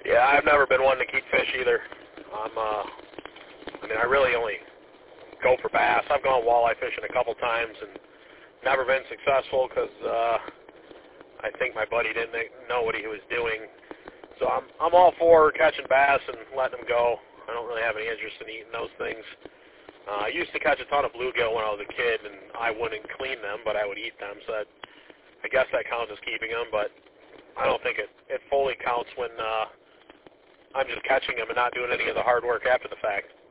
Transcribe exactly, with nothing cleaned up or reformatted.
Yeah, I've never been one to keep fish either. I'm, uh, I mean, I really only go for bass. I've gone walleye fishing a couple times and never been successful because uh, I think my buddy didn't know what he was doing. So I'm I'm all for catching bass and letting them go. I don't really have any interest in eating those things. Uh, I used to catch a ton of bluegill when I was a kid, and I wouldn't clean them, but I would eat them. So that, I guess that counts as keeping them, but I don't think it, it fully counts when uh, I'm just catching them and not doing any of the hard work after the fact.